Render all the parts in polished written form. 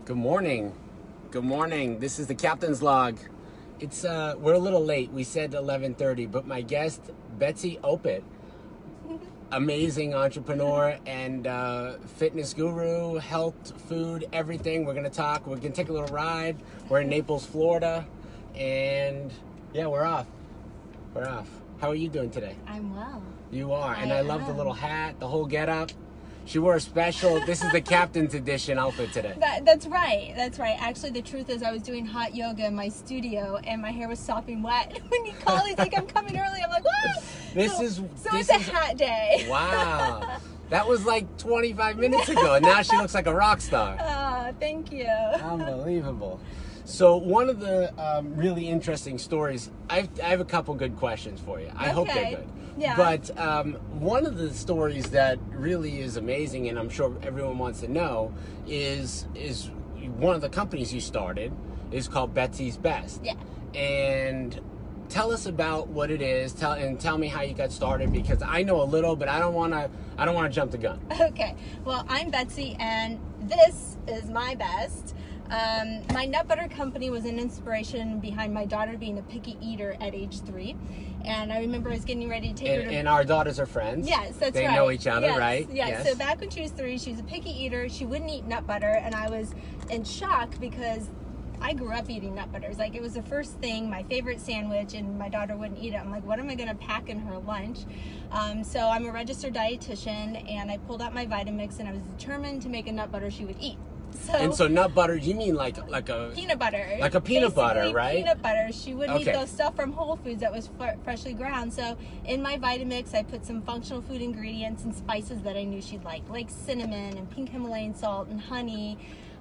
Good morning. Good morning. This is the Captain's Log. It's we're a little late. We said 11:30, but my guest, Betsy Opit, amazing entrepreneur and fitness guru, health, food, everything. We're gonna talk. We're gonna take a little ride. We're in Naples, Florida, and yeah, we're off. We're off. How are you doing today? I'm well. You are, and I love the little hat, the whole getup. She wore a special. This is the Captain's Edition outfit today. That's right. That's right. Actually, the truth is I was doing hot yoga in my studio and my hair was sopping wet. When he called, he's like, I'm coming early. I'm like, what? It's a hat day. Wow. That was like 25 minutes ago, and now she looks like a rock star. Thank you. Unbelievable. So one of the really interesting stories, I have a couple good questions for you. I hope they're good. Yeah. But one of the stories that really is amazing, and I'm sure everyone wants to know, is one of the companies you started is called Betsy's Best. Yeah. And tell us about what it is. Tell me how you got started, because I know a little, but I don't want to jump the gun. Okay. Well, I'm Betsy, and this is my best. My nut butter company was an inspiration behind my daughter being a picky eater at age 3. And I remember I was getting ready to take her to... And our daughters are friends. Yes, that's they right. They know each other, yes, right? Yes. So back when she was 3, she was a picky eater. She wouldn't eat nut butter, and I was in shock because I grew up eating nut butters. Like, it was the first thing, my favorite sandwich, and my daughter wouldn't eat it. I'm like, what am I going to pack in her lunch? So I'm a registered dietitian, and I pulled out my Vitamix, and I was determined to make a nut butter she would eat. So nut butter, you mean like a peanut butter, like a peanut butter, right? Peanut butter. She wouldn't eat those stuff from Whole Foods that was freshly ground. So in my Vitamix, I put some functional food ingredients and spices that I knew she'd like cinnamon and pink Himalayan salt and honey.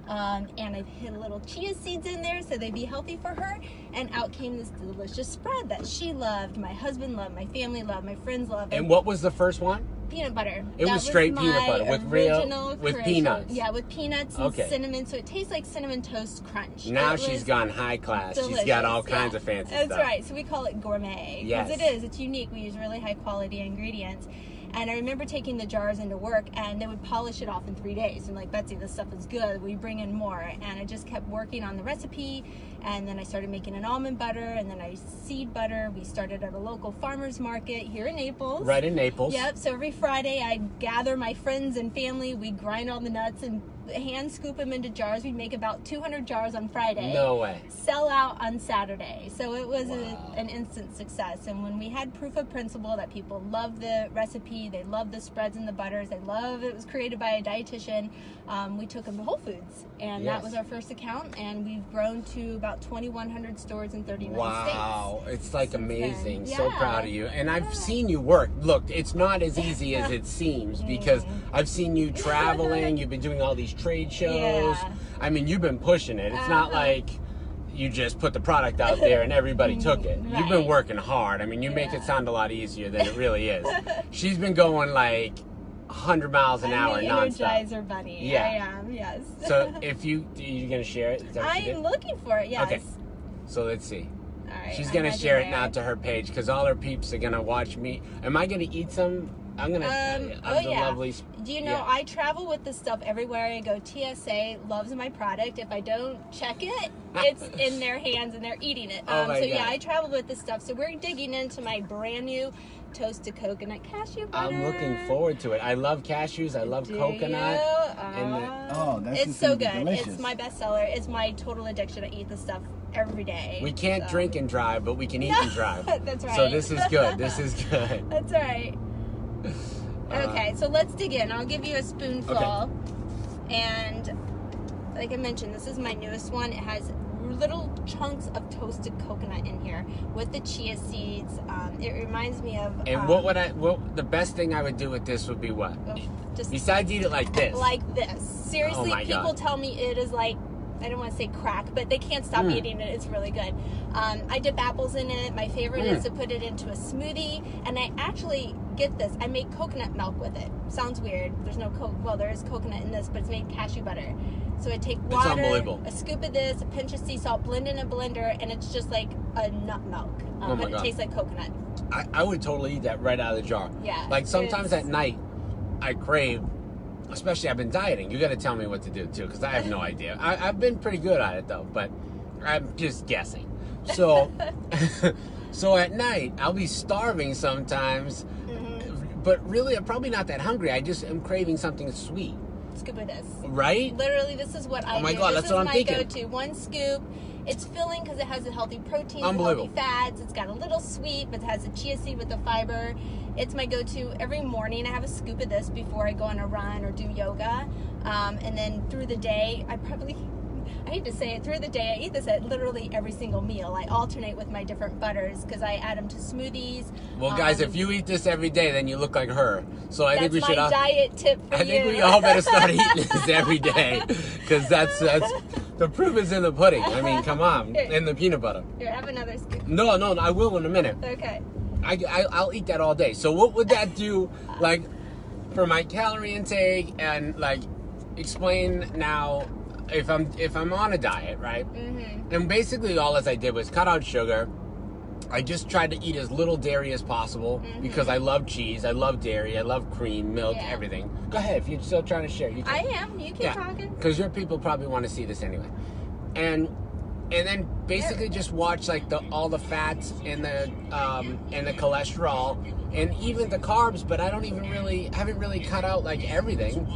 And I hid a little chia seeds in there so they'd be healthy for her. And out came this delicious spread that she loved, my husband loved, my family loved, my friends loved. And what was the first one? Peanut butter. It was straight peanut butter with peanuts. Yeah, with peanuts and cinnamon, so it tastes like Cinnamon Toast Crunch. Now she's gone high class. Delicious. She's got all kinds of fancy stuff. That's right. So we call it gourmet. Yes. Because it is. It's unique. We use really high quality ingredients. And I remember taking the jars into work, and they would polish it off in 3 days. And like, Betsy, this stuff is good. We bring in more. And I just kept working on the recipe. And then I started making an almond butter, and then I seed butter. We started at a local farmer's market here in Naples. Right in Naples. Yep. So every Friday, I'd gather my friends and family. We'd grind all the nuts and hand scoop them into jars. We'd make about 200 jars on Friday. No way. Sell out on Saturday. So it was an instant success. And when we had proof of principle that people loved the recipe, they loved the spreads and the butters, they loved it was created by a dietitian, we took them to Whole Foods. And that was our first account. And we've grown to about 2,100 stores in 39 states. Wow. It's like amazing. Yeah. So proud of you. And I've seen you work. Look, it's not as easy as it seems, because I've seen you traveling. You've been doing all these trade shows. Yeah. I mean, you've been pushing it. It's not like you just put the product out there and everybody took it. Right. You've been working hard. I mean, you make it sound a lot easier than it really is. She's been going like 100 miles an hour nonstop. Energizer bunny. Yeah. I am, yes. So if you're going to share it? Is that what you did? I'm looking for it, yes. Okay. So let's see. All right, She's going to share it now to her page, because all her peeps are going to watch me. Am I going to eat some? I'm going to. Lovely. Do you know, I travel with this stuff everywhere I go. TSA loves my product. If I don't check it, it's in their hands and they're eating it. Oh my God. Yeah, I travel with this stuff. So we're digging into my brand new toasted coconut cashew butter. I'm looking forward to it. I love cashews. I love coconut. It's so good. Delicious. It's my bestseller. It's my total addiction. I eat this stuff every day. We can't drink and drive, but we can eat and drive. That's right. So this is good. This is good. That's right. Okay, so let's dig in. I'll give you a spoonful. Okay. And like I mentioned, this is my newest one. It has little chunks of toasted coconut in here with the chia seeds. It reminds me of... And the best thing I would do with this would be what? Just besides eat it like this. Like this. Seriously, people tell me it is like, I don't want to say crack, but they can't stop eating it. It's really good. I dip apples in it. My favorite is to put it into a smoothie. And I actually, get this, I make coconut milk with it. Sounds weird. There's no there is coconut in this, but it's made cashew butter. So I take water, a scoop of this, a pinch of sea salt, blend in a blender, and it's just like a nut milk. But it tastes like coconut. I would totally eat that right out of the jar. Yeah. Like sometimes at night, I crave especially I've been dieting. You got to tell me what to do too, because I have no idea. I've been pretty good at it though, but I'm just guessing. So, so at night I'll be starving sometimes, but really I'm probably not that hungry. I just am craving something sweet. Scoop of this. Right? Literally, this is what I do. Oh my God, that's what I'm thinking. This is my go-to. One scoop. It's filling because it has a healthy protein, Unbelievable. healthy fats. It's got a little sweet, but it has a chia seed with the fiber. It's my go-to every morning. I have a scoop of this before I go on a run or do yoga. And then through the day, I hate to say it, through the day, I eat this at literally every single meal. I alternate with my different butters because I add them to smoothies. Well, guys, if you eat this every day, then you look like her. So I think we should. That's my diet tip for you. I think we all better start eating this every day, because that's the proof is in the pudding. I mean, come on, in the peanut butter. Here, have another scoop. No, I will in a minute. Okay. I'll eat that all day. So what would that do, like, for my calorie intake, and like, explain now if I'm on a diet, right? Mm-hmm. And basically all as I did was cut out sugar. I just tried to eat as little dairy as possible because I love cheese, I love dairy, I love cream, milk, everything. Go ahead, if you're still trying to share. You can. I am. You keep talking. Because your people probably want to see this anyway. And then basically just watch like all the fats and the cholesterol and even the carbs, but I haven't really cut out like everything.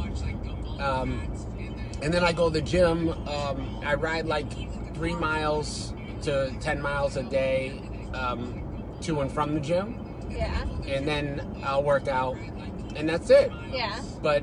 And then I go to the gym. I ride like 3 miles to 10 miles a day to and from the gym. Yeah. And then I'll work out, and that's it. Yeah. But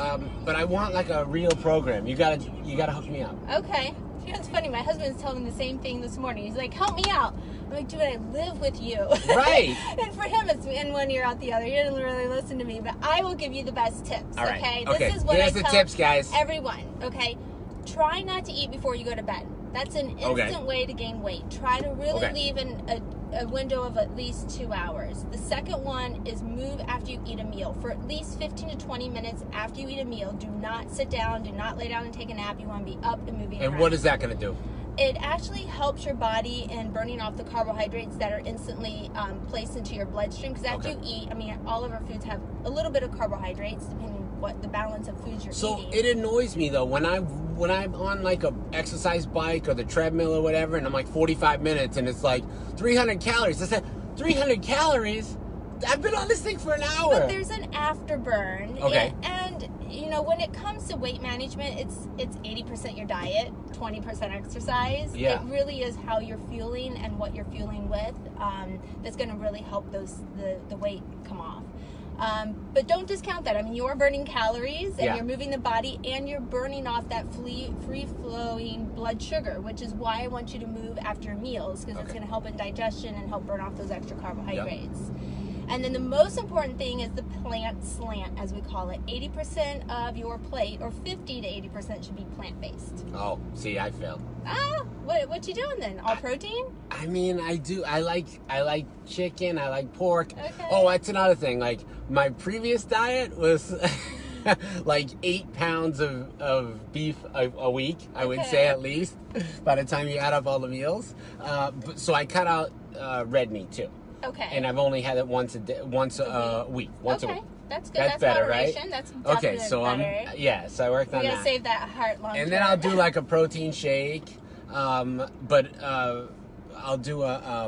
I want like a real program. You gotta hook me up. Okay. You know, it's funny. My husband's telling me the same thing this morning. He's like, "Help me out." I'm like, "Dude, I live with you." Right. And for him, it's in one ear out the other. He didn't really listen to me, but I will give you the best tips. All right. Okay. Okay. This is what Here's I the tell tips, guys. everyone. Okay. Try not to eat before you go to bed. That's an instant way to gain weight. Try to really leave a window of at least 2 hours. The second one is move after you eat a meal. For at least 15 to 20 minutes after you eat a meal, do not sit down, do not lay down and take a nap. You want to be up and moving around. And what is that going to do? It actually helps your body in burning off the carbohydrates that are instantly placed into your bloodstream. Because after you eat, I mean, all of our foods have a little bit of carbohydrates, depending on what the balance of foods you're eating. So it annoys me though when I'm on like a exercise bike or the treadmill or whatever, and I'm like 45 minutes, and it's like 300 calories. I said 300 calories. I've been on this thing for an hour. But there's an afterburn. Okay. And you know, when it comes to weight management, it's 80% your diet, 20% exercise. Yeah. It really is how you're fueling and what you're fueling with that's going to really help the weight come off. But don't discount that. I mean, you're burning calories and you're moving the body and you're burning off that free-flowing blood sugar, which is why I want you to move after meals, because it's going to help in digestion and help burn off those extra carbohydrates. Yep. And then the most important thing is the plant slant, as we call it. 80% of your plate, or 50 to 80%, should be plant-based. Oh, see, I failed. Ah, what you doing then? All protein? I mean, I do. I like chicken. I like pork. Okay. Oh, that's another thing. Like, my previous diet was like 8 pounds of beef a week, I would say, at least, by the time you add up all the meals. So I cut out red meat, too. Okay. And I've only had it once a week. Once a week. That's good. That's better, moderation. right? That's definitely okay. So better. So I worked on that. You gotta save that heart long term. And then I'll do like a protein shake, but I'll do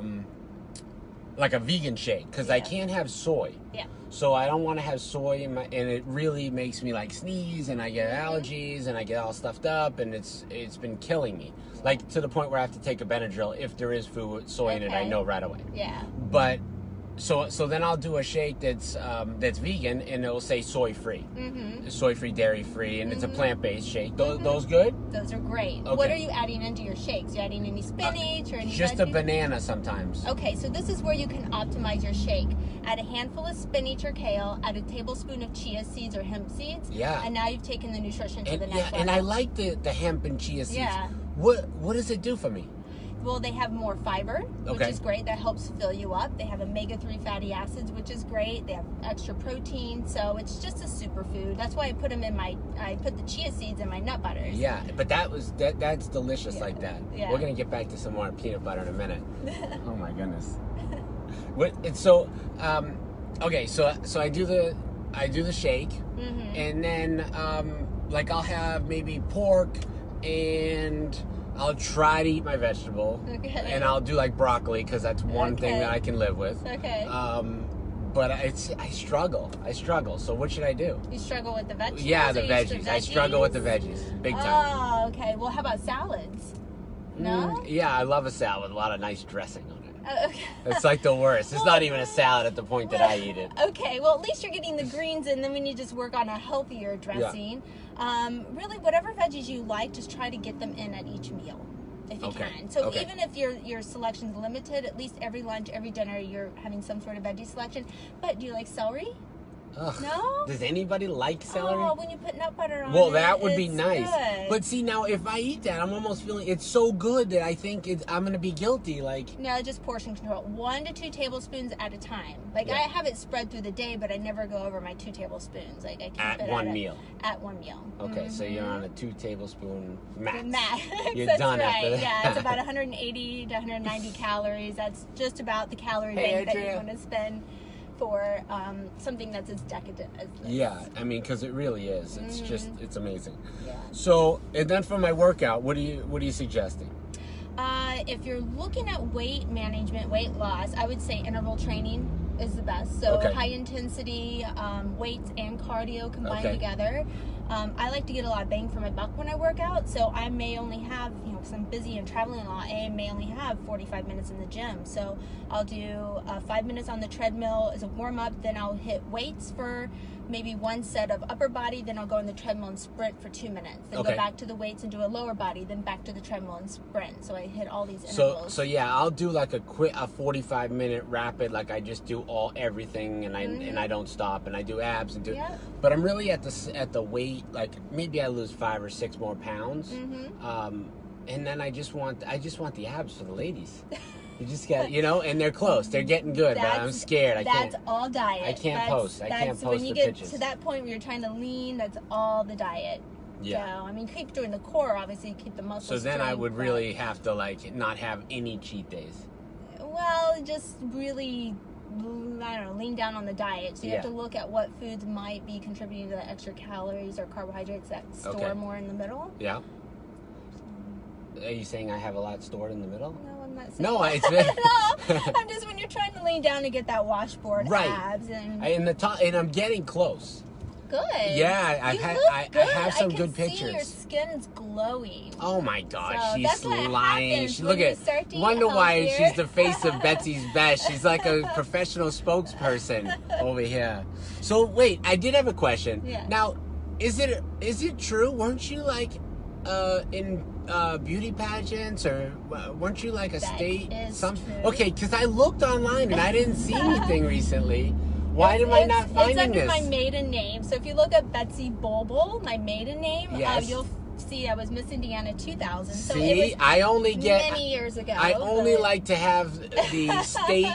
like a vegan shake because I can't have soy. Yeah. So I don't want to have soy in and it really makes me like sneeze, and I get allergies, and I get all stuffed up, and it's been killing me. Like, to the point where I have to take a Benadryl if there is food with soy in it. I know right away. Yeah. But so then I'll do a shake that's vegan, and it'll say soy free, soy free, dairy free, and it's a plant based shake. Those good? Those are great. Okay. What are you adding into your shakes? You adding any spinach or any just veggies? a banana sometimes. Okay, so this is where you can optimize your shake. Add a handful of spinach or kale. Add a tablespoon of chia seeds or hemp seeds. Yeah. And now you've taken the nutrition to the next level. And I like the hemp and chia seeds. Yeah. What does it do for me? Well, they have more fiber, which is great. That helps fill you up. They have omega-3 fatty acids, which is great. They have extra protein, so it's just a superfood. That's why I put them in I put the chia seeds in my nut butters. Yeah, but that's delicious like that. Yeah. We're gonna get back to some more peanut butter in a minute. Oh my goodness. Okay, so I do I do the shake, and then like I'll have maybe pork, and I'll try to eat my vegetable, and I'll do like broccoli because that's one thing that I can live with. Okay. But I struggle. So what should I do? You struggle with the veggies? Yeah, the veggies. I struggle with the veggies, big time. Oh, okay. Well, how about salads? No? Yeah, I love a salad with a lot of nice dressing on it. Okay. It's like the worst. It's not even a salad at the point that I eat it. Okay, well, at least you're getting the greens, and then when you just work on a healthier dressing, really, whatever veggies you like, just try to get them in at each meal, if you can. So even if your selection's limited, at least every lunch, every dinner, you're having some sort of veggie selection. But do you like celery? Ugh. No? Does anybody like celery? Oh, when you put nut butter on well, it, that would be nice. Good. But see, now if I eat that, I'm almost feeling it's so good that I think I'm going to be guilty. Like, no, just portion control. 1 to 2 tablespoons at a time. Like, I have it spread through the day, but I never go over my 2 tablespoons. Like, I keep at it one meal. At one meal. Okay, so you're on a 2 tablespoon max. You're That's done right. after that. Yeah, it's about 180 to 190 calories. That's just about the calorie bank that you want to spend for something that's as decadent as this. Yeah, I mean, because it really is. It's just, it's amazing. Yeah. So, and then for my workout, what are you suggesting? If you're looking at weight management, weight loss, I would say interval training is the best. So high intensity weights and cardio combined together. I like to get a lot of bang for my buck when I work out, so I may only have, because I'm busy and traveling a lot, I may only have 45 minutes in the gym. So I'll do 5 minutes on the treadmill as a warm-up, then I'll hit weights for maybe 1 set of upper body, then I'll go on the treadmill and sprint for 2 minutes. Then go back to the weights and do a lower body, then back to the treadmill and sprint. So I hit all these intervals. So yeah, I'll do like a 45-minute rapid, like I just do everything, and I don't stop, and I do abs and do. Yeah. But I'm really at the weight, like maybe I lose 5 or 6 more pounds, and then I just want the abs for the ladies. You just got, and they're close. They're getting good, but I'm scared. I can't. That's all diet. I can't post. I can't post when you the get pictures. to that point where you're trying to lean, that's all the diet. Yeah. So, I mean, keep doing the core, obviously, keep the muscles. So then I would really have to, like, not have any cheat days. Well, just really, I don't know, lean down on the diet. So you have to look at what foods might be contributing to the extra calories or carbohydrates that store more in the middle. Yeah. Are you saying I have a lot stored in the middle? No, I'm not saying no, that. it's I'm just when you're trying to lean down to get that washboard abs and I'm getting close. Good. Yeah, I have some good pictures. See your skin's glowing. Oh my God, so she's lying. Wonder why she's the face of Betsy's Best. She's like a professional spokesperson over here. So wait, I did have a question. Yeah. Now, is it true? Weren't you like in beauty pageants, or weren't you like a state something? Okay, because I looked online and I didn't see anything recently. Why am I not finding this? It's under my maiden name. So if you look up Betsy Bulbul, my maiden name, you'll see I was Miss Indiana 2000. So see, it was I only get many years ago. I only like to have the state,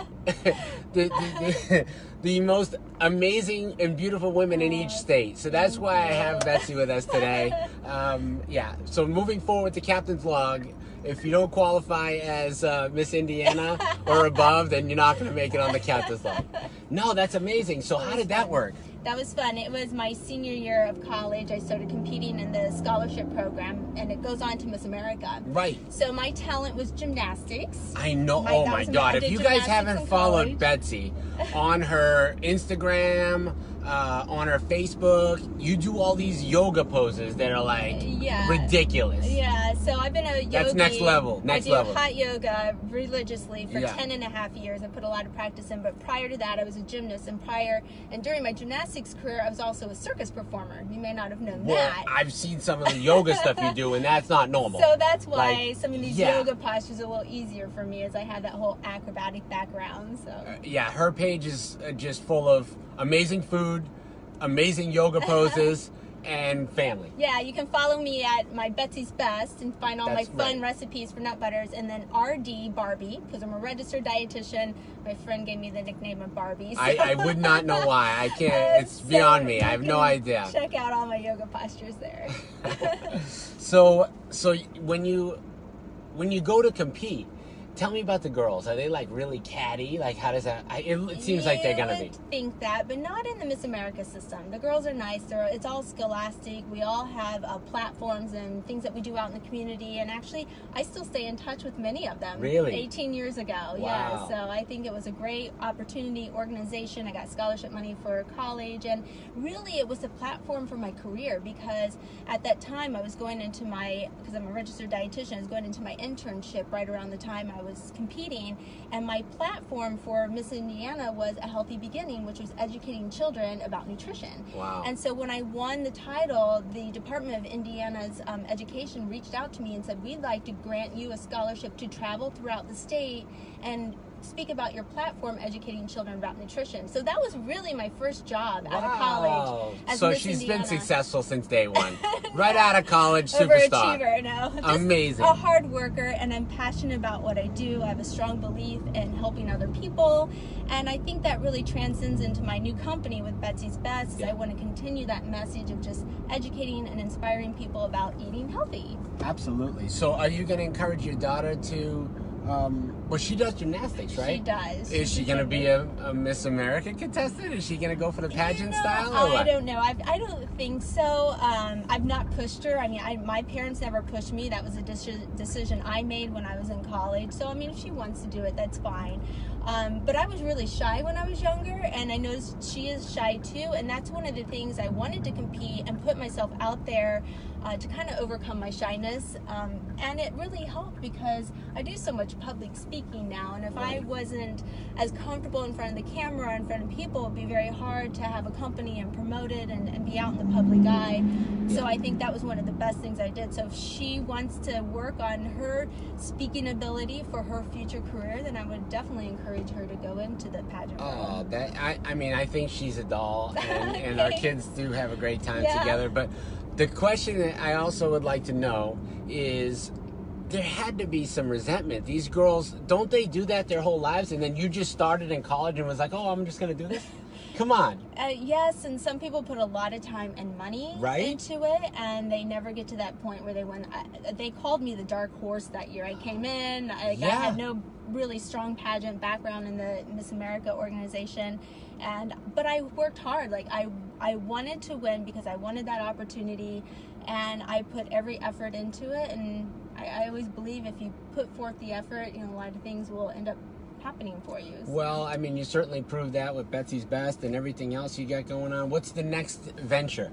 the most amazing and beautiful women in each state. So that's why I have Betsy with us today. So moving forward to Captain's Log, if you don't qualify as Miss Indiana or above, then you're not going to make it on the Captain's Log. No, that's amazing. So how did that work? That was fun. It was my senior year of college. I started competing in the scholarship program, and it goes on to Miss America. Right. So my talent was gymnastics. I know. Oh my God. If you guys haven't followed Betsy on her Instagram, on her Facebook, you do all these yoga poses that are like ridiculous. Yeah. So I've been a yogi. That's next level. I do hot yoga religiously for 10.5 years. I put a lot of practice in, but prior to that, I was a gymnast, and during my gymnastics career, I was also a circus performer. You may not have known that. I've seen some of the yoga stuff you do, and that's not normal. So that's why some of these yoga postures are a little easier for me, as I have that whole acrobatic background. So her page is just full of amazing food, amazing yoga poses, and family. Yeah, you can follow me at my Betsy's Best and find all my fun recipes for nut butters, and then RD Barbie, because I'm a registered dietitian. My friend gave me the nickname of Barbie. So. I would not know why. I can't. It's beyond me. I have no idea. Check out all my yoga postures there. So when you go to compete, Tell me about the girls. Are they like really catty? Like, how does that? It seems like they're gonna be. You would think that, but not in the Miss America system. The girls are nice. It's all scholastic. We all have platforms and things that we do out in the community. And actually, I still stay in touch with many of them. Really? 18 years ago. Wow. Yeah. So I think it was a great opportunity, organization. I got scholarship money for college, and really it was a platform for my career, because at that time I was going into because I'm a registered dietitian, I was going into my internship right around the time I was competing, and my platform for Miss Indiana was A Healthy Beginning, which was educating children about nutrition. Wow. And so when I won the title, the Department of Indiana's education reached out to me and said, we'd like to grant you a scholarship to travel throughout the state and speak about your platform educating children about nutrition. So that was really my first job out of college as so Miss she's Indiana. been successful since day one. Right out of college, superstar. Overachiever, no. Just amazing. A hard worker, and I'm passionate about what I do. I have a strong belief in helping other people, and I think that really transcends into my new company with Betsy's Best. Yeah. I want to continue that message of just educating and inspiring people about eating healthy. Absolutely. So are you going to encourage your daughter to well, she does gymnastics, right? She does. Is she going to be a Miss America contestant? Is she going to go for the pageant style? Or I what? don't know. I don't think so. I've not pushed her. I mean, my parents never pushed me. That was a decision I made when I was in college. So, I mean, if she wants to do it, that's fine. But I was really shy when I was younger, and I noticed she is shy too. And that's one of the things I wanted to compete and put myself out there to kind of overcome my shyness. And it really helped, because I do so much public speaking now. And if I wasn't as comfortable in front of the camera, in front of people, it'd be very hard to have a company and promote it and be out in the public eye. So I think that was one of the best things I did. So if she wants to work on her speaking ability for her future career, then I would definitely encourage her to go into the pageant world. I mean, I think she's a doll, and our kids do have a great time together. But the question that I also would like to know is, there had to be some resentment. These girls, don't they do that their whole lives? And then you just started in college and was like, oh, I'm just going to do this? Come on. Yes, and some people put a lot of time and money into it, and they never get to that point where they win. They called me the dark horse that year. I came in, I had no really strong pageant background in the Miss America organization, but I worked hard. Like I wanted to win because I wanted that opportunity, and I put every effort into it. And I always believe if you put forth the effort, a lot of things will end up happening for you. Well, I mean, you certainly proved that with Betsy's Best and everything else you got going on. What's the next venture?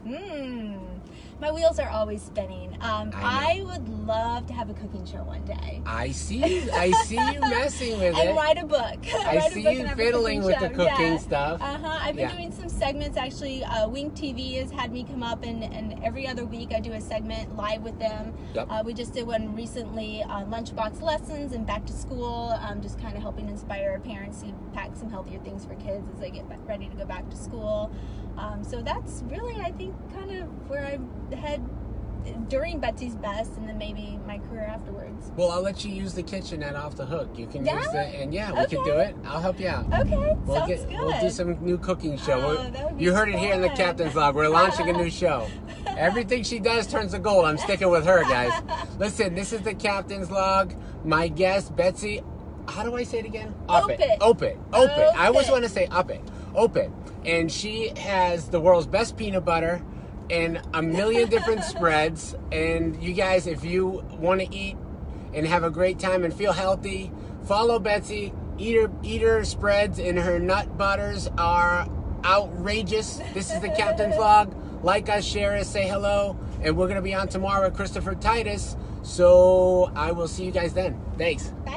My wheels are always spinning. I would love to have a cooking show one day. I see you messing with it. And write a book. I see you fiddling with the cooking stuff. I've been doing some segments. Actually, Wink TV has had me come up, and every other week I do a segment live with them. Yep. We just did one recently on lunchbox lessons and back to school, just kind of helping inspire parents to pack some healthier things for kids as they get ready to go back to school. So that's really, I think, kind of where I head during Betsy's Best, and then maybe my career afterwards. Well, I'll let you use the kitchenette off the hook. You can use the, and we can do it. I'll help you out. Okay, sounds good. We'll do some new cooking show. That would be You heard it here in the Captain's Log. We're launching a new show. Everything she does turns to gold. I'm sticking with her, guys. Listen, this is the Captain's Log. My guest, Betsy. How do I say it again? Up it. I always want to say up it. And she has the world's best peanut butter and a million different spreads. And you guys, if you want to eat and have a great time and feel healthy, follow Betsy. Eat her spreads, and her nut butters are outrageous. This is the Captain's Log. Like us, share us, say hello. And we're going to be on tomorrow with Christopher Titus. So I will see you guys then. Thanks.